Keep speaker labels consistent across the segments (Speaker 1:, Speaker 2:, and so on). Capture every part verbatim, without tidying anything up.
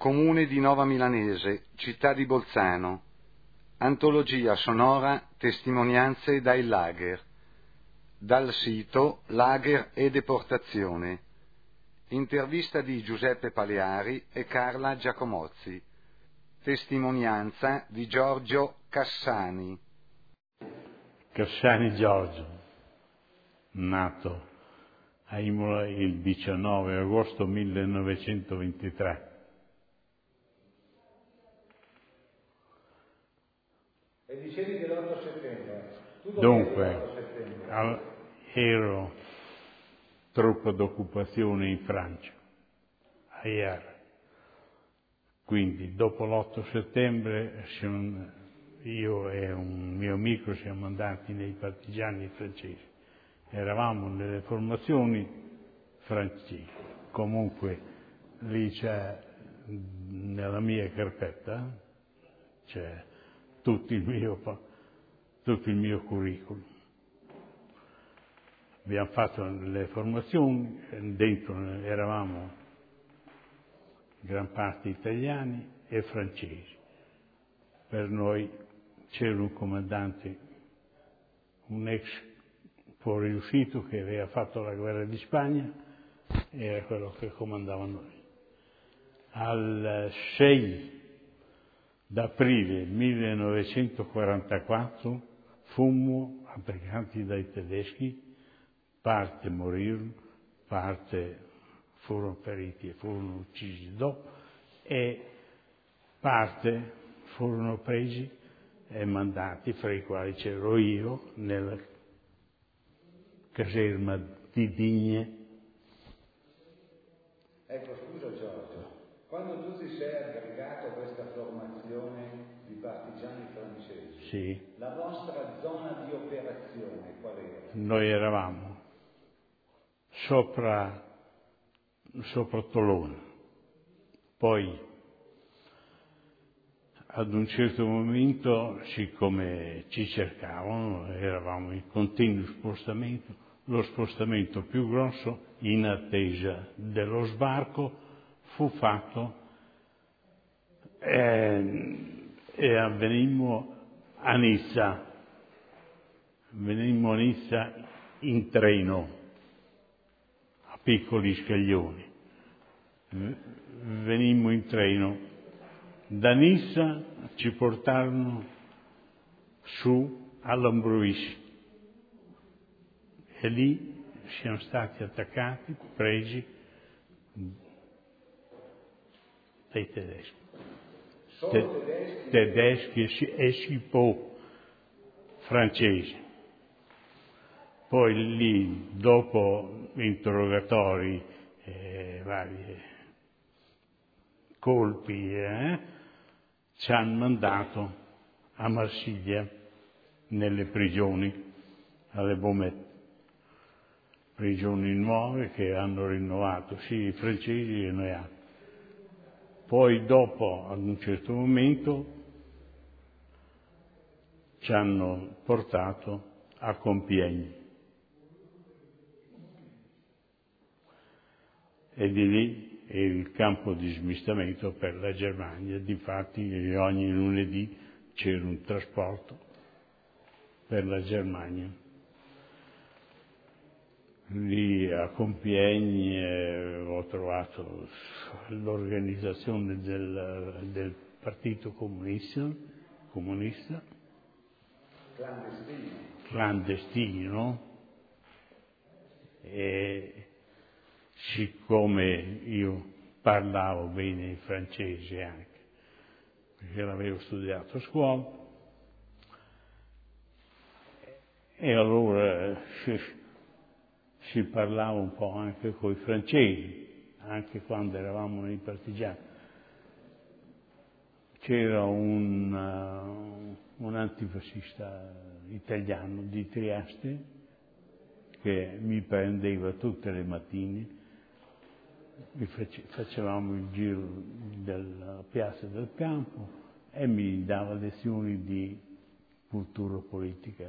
Speaker 1: Comune di Nova Milanese, città di Bolzano. Antologia sonora Testimonianze dai lager. Dal sito Lager e Deportazione. Intervista di Giuseppe Paleari e Carla Giacomozzi. Testimonianza di Giorgio Cassani.
Speaker 2: Cassani Giorgio, nato a Imola il diciannove agosto millenovecentoventitré.
Speaker 3: E dicevi che l'otto settembre. Tu
Speaker 2: Dunque,
Speaker 3: l'otto settembre?
Speaker 2: al, ero truppa d'occupazione in Francia, a Hyères. Quindi dopo l'otto settembre io e un mio amico siamo andati nei partigiani francesi. Eravamo nelle formazioni francesi. Comunque lì c'è, nella mia carpetta, c'è tutto il mio, tutto il mio curriculum. Abbiamo fatto le formazioni, dentro eravamo gran parte italiani e francesi. Per noi c'era un comandante, un ex fuoriuscito che aveva fatto la guerra di Spagna, era quello che comandava noi. Al sei d'aprile millenovecentoquarantaquattro fummo attaccati dai tedeschi, parte morirono, parte furono feriti e furono uccisi dopo, e parte furono presi e mandati, fra i quali c'ero io, nella caserma di Digne.
Speaker 3: Ecco, scusa Giorgio, quando tu ti sei aggregato a questa formazione di partigiani francesi,
Speaker 2: sì,
Speaker 3: la vostra zona di operazione qual era?
Speaker 2: Noi eravamo sopra, sopra Tolone, poi ad un certo momento, siccome ci cercavano, eravamo in continuo spostamento, lo spostamento più grosso, in attesa dello sbarco, fu fatto e, e avvenimmo a Nizza, venimmo a Nizza in treno, a piccoli scaglioni, venimmo in treno. Da Nizza ci portarono su a Lambruis e lì siamo stati attaccati, presi dai tedeschi.
Speaker 3: Solo tedeschi?
Speaker 2: Tedeschi e Sipò francesi. Poi lì, dopo interrogatori, eh, vari colpi, eh, ci hanno mandato a Marsiglia, nelle prigioni, alle Baumette, prigioni nuove che hanno rinnovato, sì, i francesi e noi altri. Poi dopo, ad un certo momento, ci hanno portato a Compiègne. E di lì è il campo di smistamento per la Germania. Difatti ogni lunedì c'era un trasporto per la Germania. Lì a Compiègne ho trovato l'organizzazione del, del Partito Comunista, comunista
Speaker 3: clandestino,
Speaker 2: clandestino e siccome io parlavo bene il francese anche, perché l'avevo studiato a scuola, e allora si, si parlava un po' anche con i francesi, anche quando eravamo nei partigiani. C'era un, uh, un antifascista italiano di Trieste che mi prendeva tutte le mattine. Facevamo il giro della piazza del campo e mi dava lezioni di cultura politica.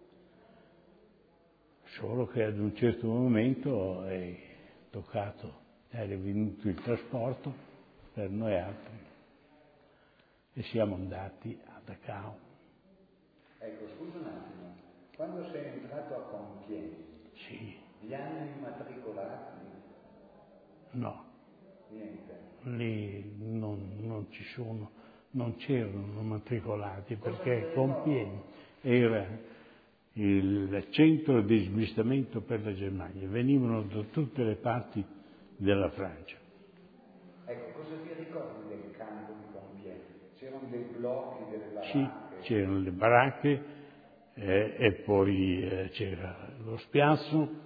Speaker 2: Solo che ad un certo momento è toccato era venuto il trasporto per noi altri e siamo andati a Dachau.
Speaker 3: Ecco, scusa un attimo, quando sei entrato a Compiègne,
Speaker 2: Sì.
Speaker 3: vi hanno immatricolati?
Speaker 2: No.
Speaker 3: Niente.
Speaker 2: Lì non, non ci sono, non c'erano matricolati perché Compiègne era il centro di smistamento per la Germania, venivano da tutte le parti della Francia.
Speaker 3: Ecco, cosa ti ricordi del campo di Compiègne? C'erano dei blocchi, delle baracche?
Speaker 2: Sì, c'erano le baracche eh, e poi eh, c'era lo spiazzo,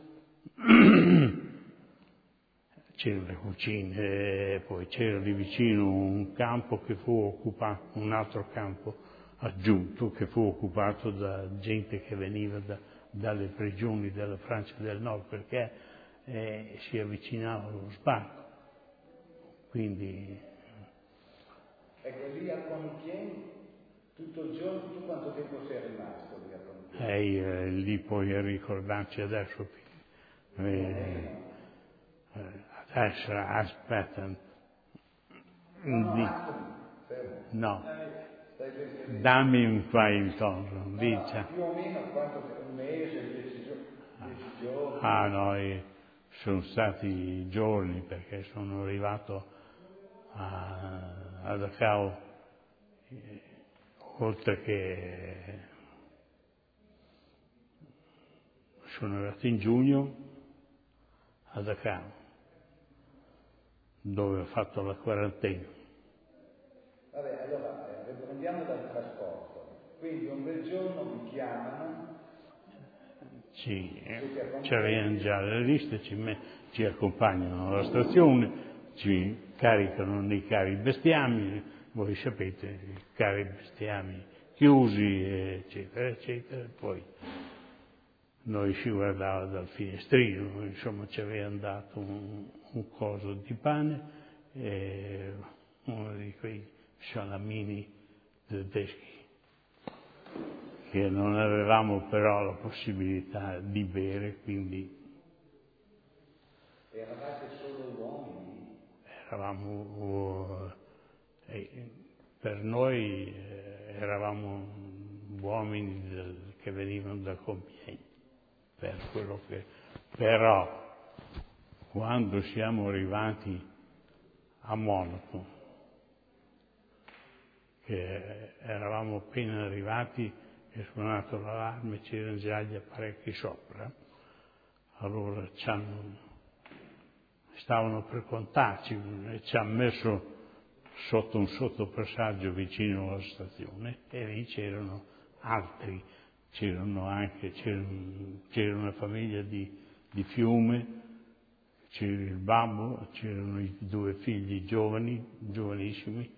Speaker 2: c'erano le cucine, e poi c'era lì vicino un campo che fu occupato, un altro campo aggiunto che fu occupato da gente che veniva da, dalle prigioni della Francia del Nord perché eh, si avvicinava allo sbarco. Quindi
Speaker 3: ecco, lì a Compiègne tutto il giorno, tu quanto tempo sei rimasto lì a Compiègne?
Speaker 2: eh, eh, lì poi a ricordarci adesso eh, eh, adesso aspetta
Speaker 3: No, no,
Speaker 2: di,
Speaker 3: attimo, fermo.
Speaker 2: no,
Speaker 3: Stai pensando?
Speaker 2: dammi un paio di cose,
Speaker 3: No,
Speaker 2: dice.
Speaker 3: no, più o meno quanto, un mese, dieci, dieci giorni?
Speaker 2: Ah no, eh, sono stati giorni perché sono arrivato a, a Dachau, eh, oltre che sono arrivato in giugno a Dachau, dove ho fatto la quarantena.
Speaker 3: Vabbè, allora, eh, riprendiamo dal trasporto. Quindi un bel giorno vi chiamano.
Speaker 2: Ci, ci arrivano già le liste, ci, me, ci accompagnano alla stazione, ci caricano nei carri bestiami, voi sapete, i carri bestiami chiusi, eccetera, eccetera. Poi noi ci guardava dal finestrino, insomma ci avevano dato un, un coso di pane e uno di quei salamini tedeschi che non avevamo però la possibilità di bere, quindi
Speaker 3: Eravate solo uomini?
Speaker 2: eravamo, eh, per noi eh, eravamo uomini del, che venivano da Compiègne, per quello che, però quando siamo arrivati a Monaco, che eravamo appena arrivati, è suonato l'allarme, c'erano già gli apparecchi sopra, allora ci hanno, stavano per contarci e ci hanno messo sotto un sottopassaggio vicino alla stazione e lì c'erano altri, c'erano anche, c'era, c'era una famiglia di, di Fiume, c'era il babbo, c'erano i due figli giovani, giovanissimi,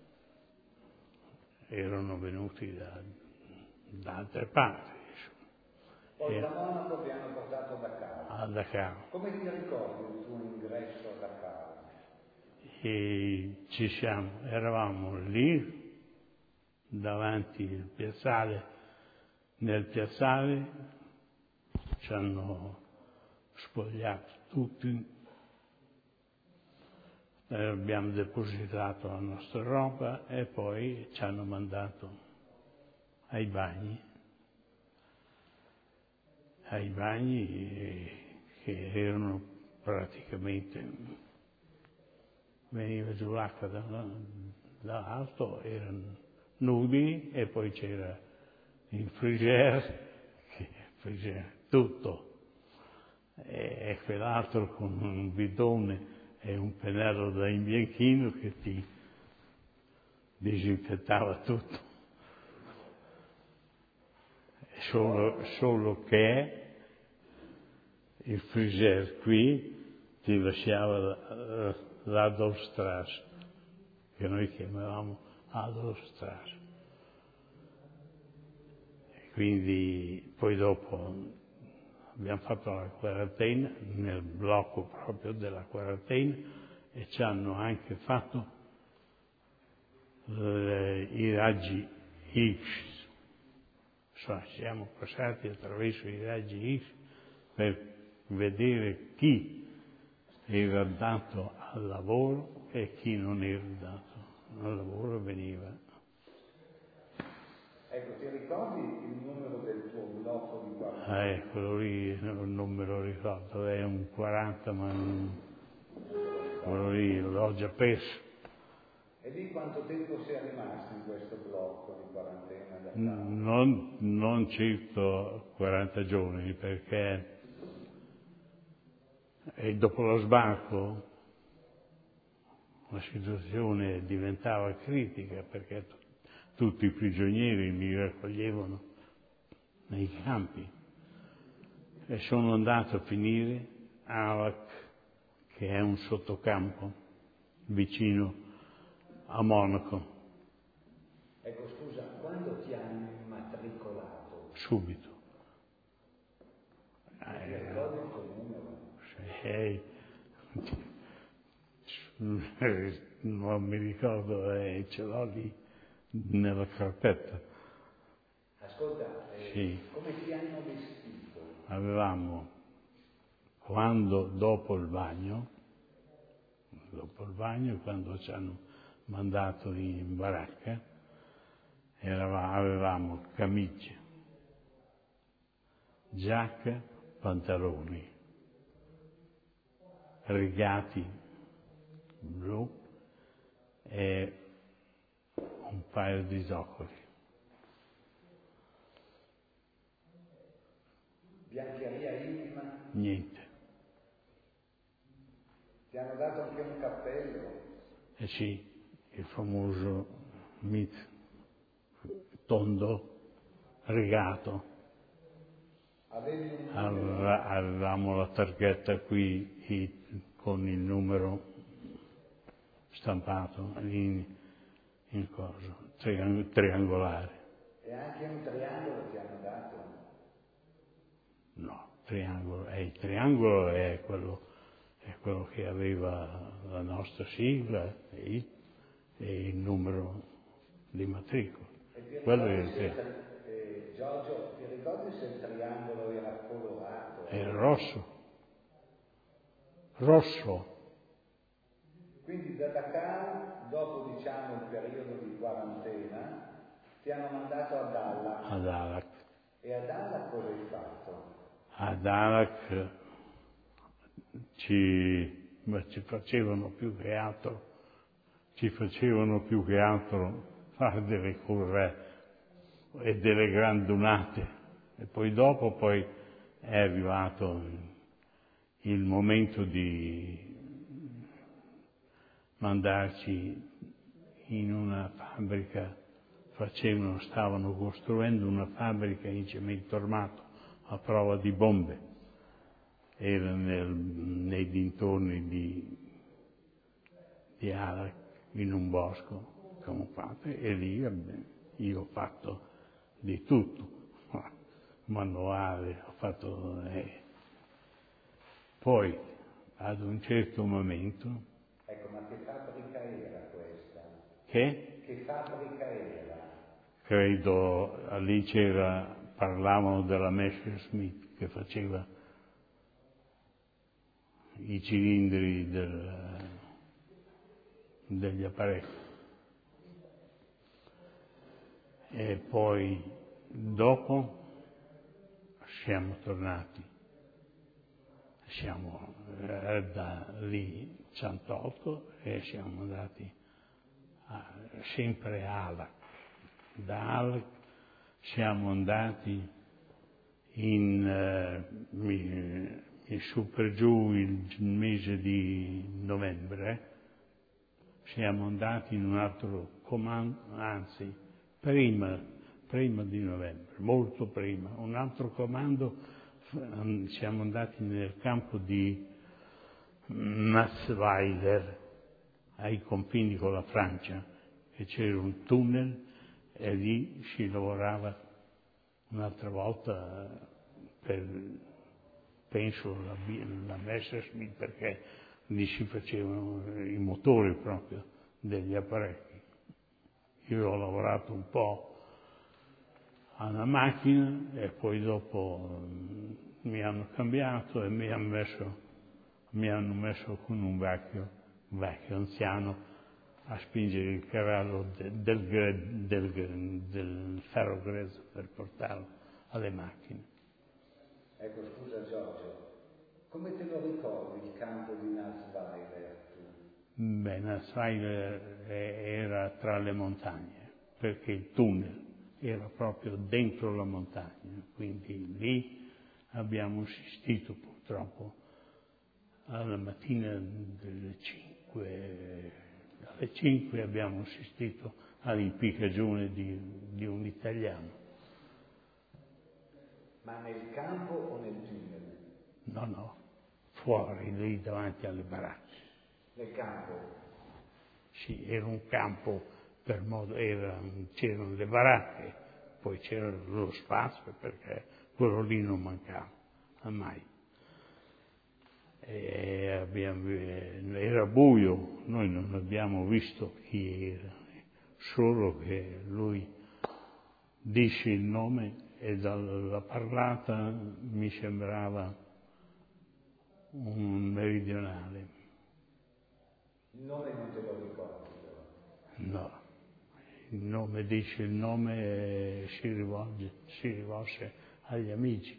Speaker 2: erano venuti da da altre parti.
Speaker 3: Poi da Monaco vi hanno portato a Dachau.
Speaker 2: A Dachau.
Speaker 3: Come ti ricordi il tuo ingresso a Dachau?
Speaker 2: E ci siamo, eravamo lì, davanti al piazzale, nel piazzale ci hanno spogliato tutti, abbiamo depositato la nostra roba e poi ci hanno mandato ai bagni, ai bagni che erano praticamente, veniva giù l'acqua da, da alto, erano nudi e poi c'era il frigère, che frigère tutto, e, e quell'altro con un bidone e un pennello da imbianchino che ti disinfettava tutto. Solo, solo che il frigère qui ti lasciava l'Adolfstrasse, che noi chiamavamo Adolfstrasse. E quindi poi dopo abbiamo fatto la quarantena, nel blocco proprio della quarantena, e ci hanno anche fatto le, i raggi X. Siamo passati attraverso i raggi X per vedere chi era dato al lavoro e chi non era dato al lavoro veniva.
Speaker 3: Ecco, ti ricordi il numero del tuo blocco di quaranta?
Speaker 2: Ah, eh, quello lì non me lo ricordo, è un quaranta, ma non, quello lì l'ho già perso.
Speaker 3: E lì quanto tempo sei rimasto in questo blocco di quarantena? Da
Speaker 2: non, non circa quaranta giorni, perché e dopo lo sbarco la situazione diventava critica, perché t- tutti i prigionieri li raccoglievano nei campi e sono andato a finire a Alac, che è un sottocampo vicino a Monaco.
Speaker 3: Ecco, scusa, quando ti hanno immatricolato?
Speaker 2: Subito.
Speaker 3: Non ti ricordi il tuo numero?
Speaker 2: Eh, non mi ricordo, eh, ce l'ho lì nella carpetta.
Speaker 3: Ascolta, eh,
Speaker 2: Sì.
Speaker 3: come ti hanno vestito?
Speaker 2: Avevamo, quando dopo il bagno, dopo il bagno, quando ci hanno mandato in baracca, eravamo, avevamo camicie, giacca, pantaloni, rigati blu e un paio di zoccoli.
Speaker 3: Biancheria intima?
Speaker 2: Niente.
Speaker 3: Ti hanno dato anche un cappello?
Speaker 2: Eh sì, il famoso mit tondo rigato.
Speaker 3: Avevi un
Speaker 2: Aveva- Avevamo la targhetta qui i- con il numero stampato in, in coso, triang- triangolare.
Speaker 3: e anche un triangolo ti hanno dato?
Speaker 2: No, triangolo, e il triangolo è quello, è quello che aveva la nostra sigla e il, e il numero di matricola.
Speaker 3: E ti
Speaker 2: Quello è
Speaker 3: ricordi
Speaker 2: il
Speaker 3: se il
Speaker 2: tri-
Speaker 3: tri- eh, Giorgio, ti ricordi se il triangolo era colorato?
Speaker 2: è il rosso. Rosso.
Speaker 3: Quindi da Dachau, dopo diciamo il periodo di quarantena, ti hanno mandato a Dallac.
Speaker 2: Ad Alac.
Speaker 3: E a Dallac cosa hai fatto?
Speaker 2: Ad Alac ci, ma ci facevano più che altro, ci facevano più che altro fare delle curve e delle grandunate. E poi dopo poi è arrivato il momento di mandarci in una fabbrica, facevano, stavano costruendo una fabbrica in cemento armato a prova di bombe. Era nel, nei dintorni di, di Alac, in un bosco camuffato, e lì abbi- io ho fatto di tutto, manuale, ho fatto... eh. Poi, ad un certo momento,
Speaker 3: Ecco, ma che fabbrica era questa?
Speaker 2: che
Speaker 3: Che fabbrica era?
Speaker 2: credo lì c'era, parlavano della Messerschmitt che faceva i cilindri del, degli apparecchi. E poi dopo siamo tornati, siamo eh, da lì ci hanno tolto e siamo andati a, sempre a Alac. Da Alac siamo andati in, eh, mi, mi su per giù il mese di novembre, siamo andati in un altro comando, anzi prima, prima di novembre, molto prima, un altro comando, siamo andati nel campo di Matzweiler, ai confini con la Francia, e c'era un tunnel e lì si lavorava un'altra volta per, penso, la, la Messerschmitt, perché lì si facevano i motori proprio degli apparecchi. Io ho lavorato un po' a una macchina e poi dopo mi hanno cambiato e mi hanno messo mi hanno messo con un vecchio, un vecchio anziano a spingere il cavallo de, del, del, del, del ferro grezzo per portarlo alle macchine.
Speaker 3: Ecco, scusa Giorgio, come te lo ricordi il campo di Natzweiler?
Speaker 2: Beh, Natzweiler era tra le montagne, perché il tunnel era proprio dentro la montagna, quindi lì abbiamo assistito purtroppo alla mattina delle cinque, alle cinque abbiamo assistito all'impiccagione di, di un italiano.
Speaker 3: Ma nel campo o nel tunnel?
Speaker 2: No, no, fuori, lì davanti alle baracche.
Speaker 3: Nel campo?
Speaker 2: Sì, era un campo per modo, era, c'erano le baracche, poi c'era lo spazio perché quello lì non mancava mai. E abbiamo, era buio, noi non abbiamo visto chi era, solo che lui dice il nome e dalla parlata mi sembrava un meridionale.
Speaker 3: Il nome non te lo ricordi però?
Speaker 2: No, il nome dice il nome e si rivolge, si rivolse agli amici.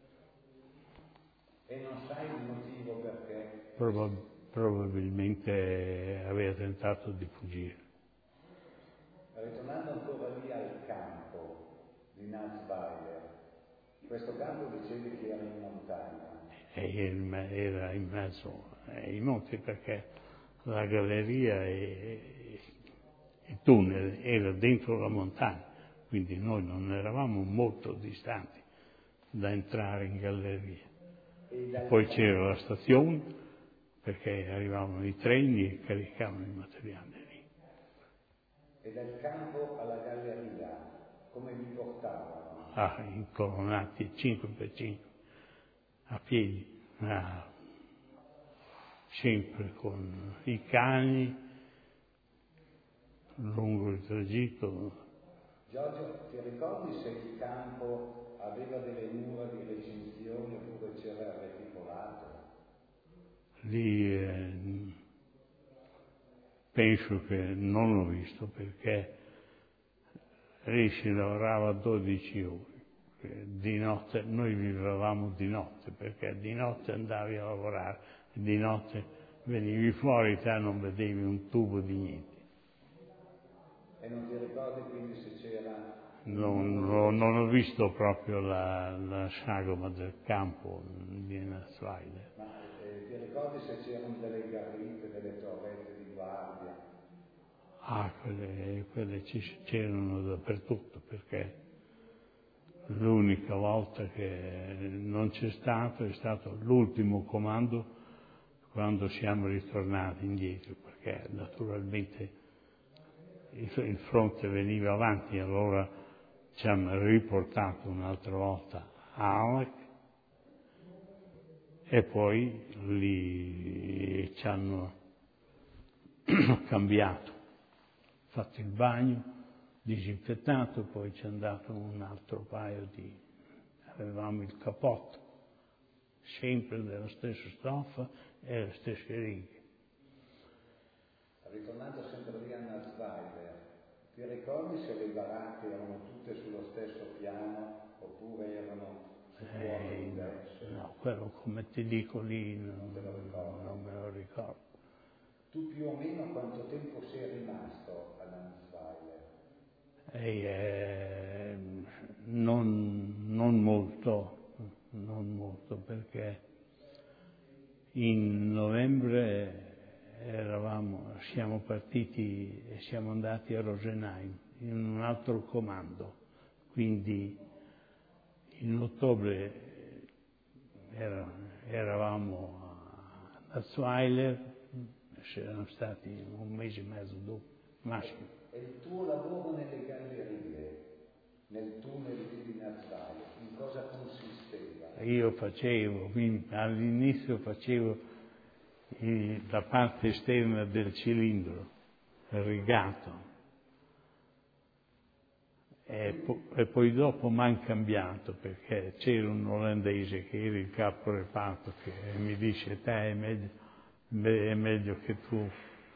Speaker 3: E non sai il motivo perché?
Speaker 2: Probab- probabilmente aveva tentato di fuggire.
Speaker 3: Ritornando ancora lì al campo di Natzweiler, questo campo dicevi che era in montagna.
Speaker 2: E era in mezzo ai monti perché la galleria e il tunnel era dentro la montagna, quindi noi non eravamo molto distanti da entrare in galleria. E poi c'era la stazione perché arrivavano i treni e caricavano il materiale lì.
Speaker 3: E dal campo alla galleria come vi portavano?
Speaker 2: Ah, incolonnati cinque per cinque, a piedi, ah, sempre con i cani lungo il tragitto.
Speaker 3: Giorgio, ti ricordi se il campo aveva delle mura di recinzione oppure c'era il reticolato?
Speaker 2: Lì eh, penso che non l'ho visto perché lì si lavorava dodici ore. Di notte, noi vivevamo di notte perché di notte andavi a lavorare, di notte venivi fuori, te non vedevi un tubo di niente.
Speaker 3: E non ti ricordi quindi se c'era...
Speaker 2: Non, non, non ho visto proprio la, la sagoma del campo di Natzweiler.
Speaker 3: Ma eh, ti ricordi se c'erano delle garrite, delle torrette di guardia?
Speaker 2: Ah, quelle, quelle c'erano dappertutto perché l'unica volta che non c'è stato è stato l'ultimo comando quando siamo ritornati indietro, perché naturalmente il fronte veniva avanti, allora ci hanno riportato un'altra volta a Alec e poi lì ci hanno cambiato, fatto il bagno, disinfettato, poi ci hanno dato un altro paio di... avevamo il cappotto, sempre della stessa stoffa e le stesse righe.
Speaker 3: Ritornando sempre lì a Natzweiler, ti ricordi se le baracche erano tutte sullo stesso piano oppure erano su fuori
Speaker 2: Eh,
Speaker 3: diverse?
Speaker 2: no, quello come ti dico lì non,
Speaker 3: Non te lo ricordo.
Speaker 2: non me lo ricordo.
Speaker 3: Tu più o meno quanto tempo sei rimasto a Natzweiler?
Speaker 2: E, eh, non, non molto, non molto perché in novembre eravamo, siamo partiti e siamo andati a Rosenheim in un altro comando, quindi in ottobre era, eravamo a Natzweiler, c'erano stati un mese e mezzo dopo, massimo.
Speaker 3: E il tuo lavoro nelle gallerie, nel tunnel di Natzweiler, in cosa consisteva?
Speaker 2: Io facevo, all'inizio facevo la parte esterna del cilindro rigato E, po- e poi dopo mi hanno cambiato, perché c'era un olandese che era il capo reparto che mi dice: te è meglio, è meglio che tu,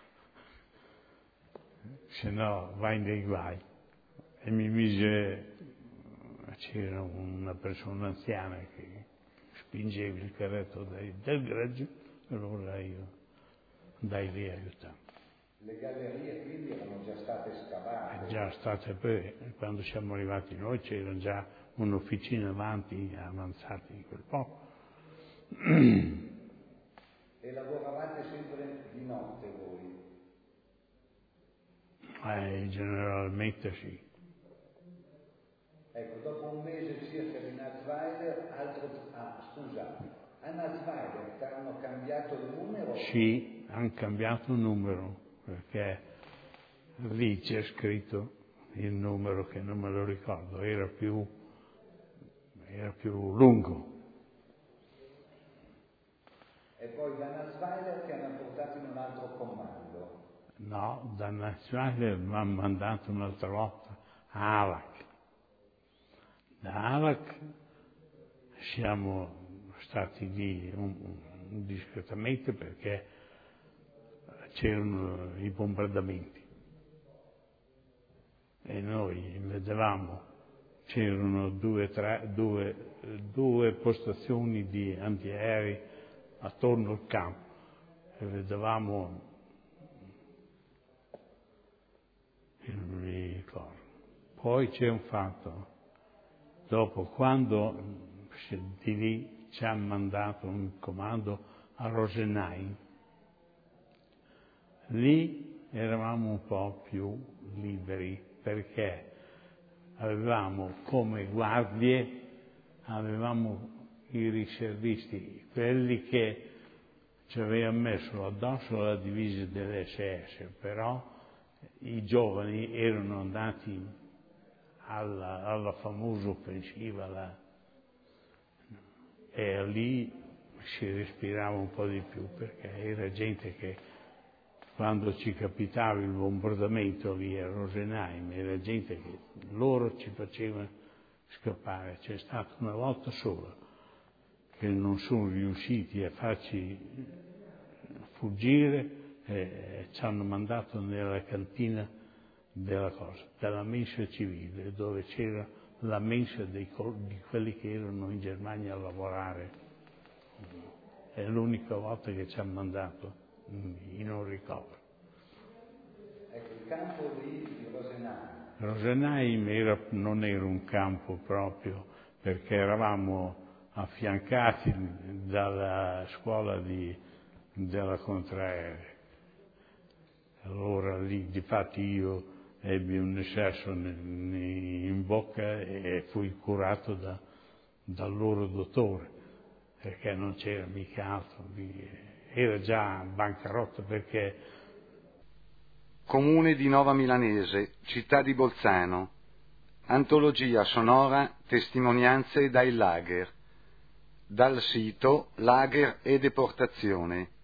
Speaker 2: se no vai nei guai. E mi mise, c'era una persona anziana che spingeva il carretto dai, del greggio, allora io andai lì a aiutare.
Speaker 3: Le gallerie quindi erano già state scavate?
Speaker 2: È già state, poi quando siamo arrivati noi c'era già un'officina avanti, avanzati in quel poco.
Speaker 3: E lavoravate sempre di notte voi?
Speaker 2: Eh, generalmente sì.
Speaker 3: Ecco, dopo un mese circa di Natzweiler, altro... Ah, scusa, a Natzweiler ti hanno cambiato il numero?
Speaker 2: Sì, hanno cambiato il numero, perché lì c'è scritto il numero che non me lo ricordo, era più, era più lungo.
Speaker 3: E poi da Natzweiler ti hanno portato in un altro comando?
Speaker 2: No, da Natzweiler mi hanno mandato un'altra volta a Alac. Da Alac siamo stati lì un, un, discretamente perché c'erano i bombardamenti e noi vedevamo, c'erano due, tre, due, due postazioni di antiaerei attorno al campo e vedevamo il ricordo. Poi c'è un fatto, dopo quando di lì ci hanno mandato un comando a Rosenheim, lì eravamo un po' più liberi perché avevamo come guardie, avevamo i riservisti, quelli che ci avevano messo addosso la divisa dell'esse esse, però i giovani erano andati alla, alla famosa offensiva là, e lì si respirava un po' di più perché era gente che quando ci capitava il bombardamento lì a Rosenheim era gente che loro ci facevano scappare. C'è stata una volta sola che non sono riusciti a farci fuggire e ci hanno mandato nella cantina della cosa, della mensa civile, dove c'era la mensa dei, di quelli che erano in Germania a lavorare. È l'unica volta che ci hanno mandato in un ricovero.
Speaker 3: Ecco, il campo di, di Rosenheim.
Speaker 2: Rosenheim era, non era un campo proprio, perché eravamo affiancati dalla scuola di, della contraerea. Allora lì, difatti, io ebbi un eccesso in bocca e fui curato da, dal loro dottore, perché non c'era mica altro, era già bancarotta perché...
Speaker 1: Comune di Nova Milanese, città di Bolzano, antologia sonora Testimonianze dai lager, dal sito Lager e Deportazione.